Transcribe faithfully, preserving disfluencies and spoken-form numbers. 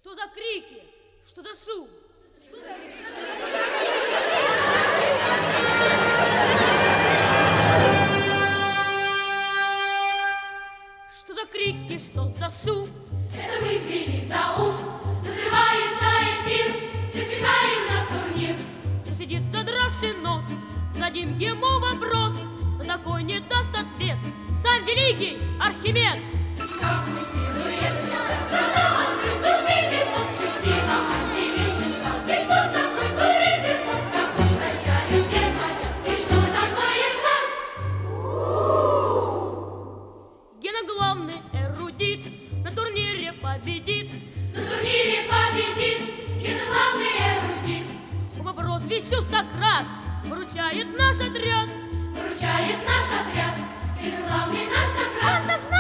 Что за крики? Что за шум? Что за... Что за крики? Что за шум? Это мы взялись за ум, надрывается эфир, все сбегаем на турнир. Кто сидит, задравший нос, зададим ему вопрос, на такой не даст ответ сам великий Архимед. Как мы силу, если сокрыто открытыми лицом, призыва антивещества, ты кто такой был Резерфорд, как он вращает дерзмая, и что такое хват? Гена главный эрудит, на турнире победит. На турнире победит, Гена главный эрудит. По прозвищу Сократ выручает наш отряд. Выручает наш отряд, Гена главный наш Сократ.